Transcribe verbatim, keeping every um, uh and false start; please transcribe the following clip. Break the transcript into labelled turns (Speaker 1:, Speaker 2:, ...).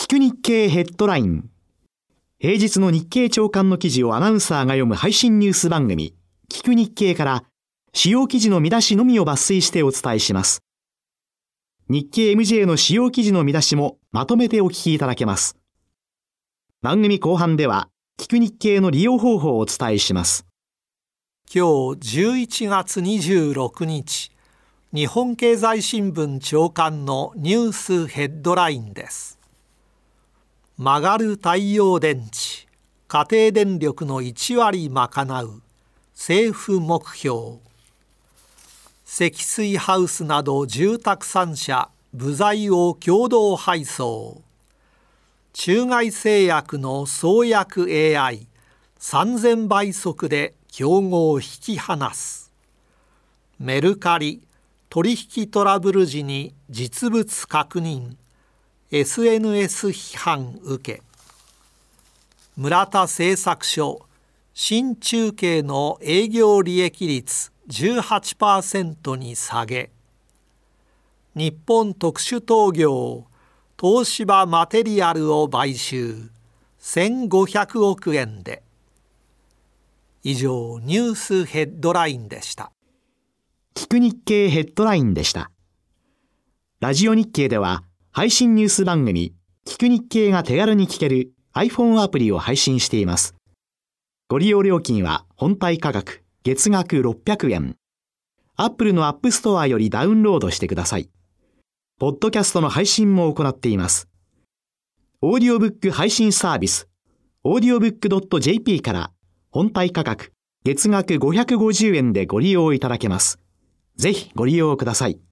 Speaker 1: 聞く日経ヘッドライン。平日の日経朝刊の記事をアナウンサーが読む配信ニュース番組、聞く日経から主要記事の見出しのみを抜粋してお伝えします。日経 エムジェー の主要記事の見出しもまとめてお聞きいただけます。番組後半では、聞く日経の利用方法をお伝えします。
Speaker 2: 今日じゅういちがつにじゅうろくにち、日本経済新聞朝刊のニュースヘッドラインです。曲がる太陽電池、家庭電力のいちわり賄う政府目標。積水ハウスなど住宅さんしゃ部材を共同配送。中外製薬の創薬 エーアイ さんぜんばい速で競合を引き離す。メルカリ取引トラブル時に実物確認。エスエヌエス 批判受け。村田製作所新中継の営業利益率 じゅうはちパーセント に下げ。日本特殊陶業東芝マテリアルを買収せんごひゃくおくえんで。以上、ニュースヘッドラインでした。
Speaker 1: 聞く日経ヘッドラインでした。ラジオ日経では配信ニュース番組聞く日経が手軽に聞ける iPhone アプリを配信しています。ご利用料金は本体価格月額ろっぴゃくえん。Apple の App Store よりダウンロードしてください。ポッドキャストの配信も行っています。オーディオブック配信サービス、オーディオブックドットジェーピー から本体価格月額ごひゃくごじゅうえんでご利用いただけます。ぜひご利用ください。